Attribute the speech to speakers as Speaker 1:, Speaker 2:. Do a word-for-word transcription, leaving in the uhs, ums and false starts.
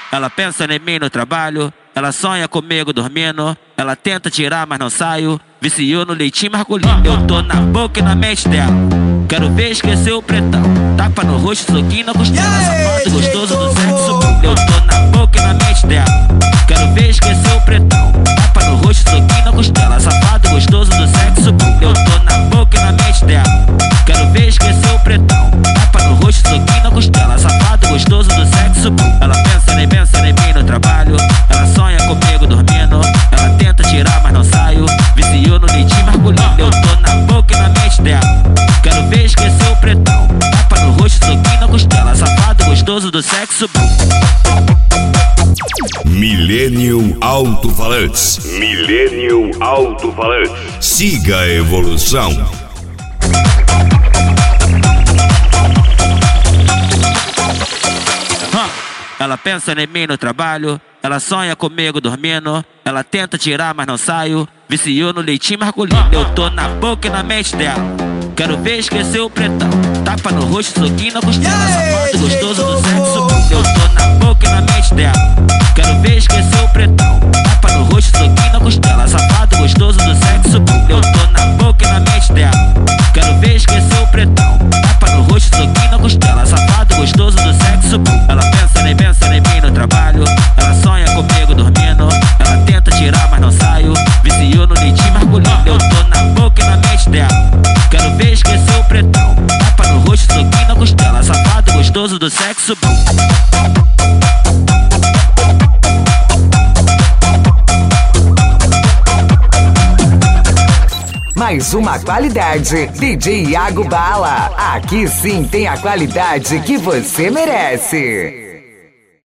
Speaker 1: Ela pensa em mim no trabalho, ela sonha comigo dormindo, ela tenta tirar mas não saio, viciou no leitinho masculino. Eu tô na boca e na mente dela, quero ver esquecer o pretão, tapa no rosto, soquinho na costela, safado gostoso do sexo. Eu tô na boca e na mente dela, quero ver esquecer o pretão, tapa no rosto, soquinho na costela, safado gostoso do sexo. Eu tô na boca e na mente dela, quero ver esquecer o pretão, tapa no rosto, soquinho na costela, safado gostoso do sexo. Ela pensa nem pensa em mim no trabalho, ela sonha comigo dormindo, ela tenta tirar mas não saio, viciou no leitinho masculino. Eu tô na boca e na mente dela, quero ver esquecer o pretão, tapa no rosto, soquinho na costela, safado gostoso do sexo.
Speaker 2: Millennium Alto-Falantes. Millennium Alto-Falantes. Siga a evolução.
Speaker 1: Ela pensa em mim no trabalho, ela sonha comigo dormindo, ela tenta tirar mas não saio, viciou no leitinho masculino. Eu tô na boca e na mente dela, quero ver esquecer o pretão, tapa no rosto, soquinho na costela, safado gostoso do sexo. Eu tô na boca e na mente dela, quero ver esquecer o pretão, tapa no rosto, soquinho na costela, safado gostoso do sexo. Eu tô na boca e na mente dela, quero ver esquecer o pretão, tapa no rosto, soquinho na costela, safado gostoso do sexo. Ela pensa nem pensa em mim no trabalho, ela sonha comigo dormindo, ela tenta tirar mas não saio, viciou no leitinho masculino. Eu tô na boca e na mente dela, quero ver esquecer o pretão, tapa no rosto, soquinho na costela, safado gostoso do sexo.
Speaker 3: Mais uma qualidade, D J Iago Bala. Aqui sim tem a qualidade que você merece.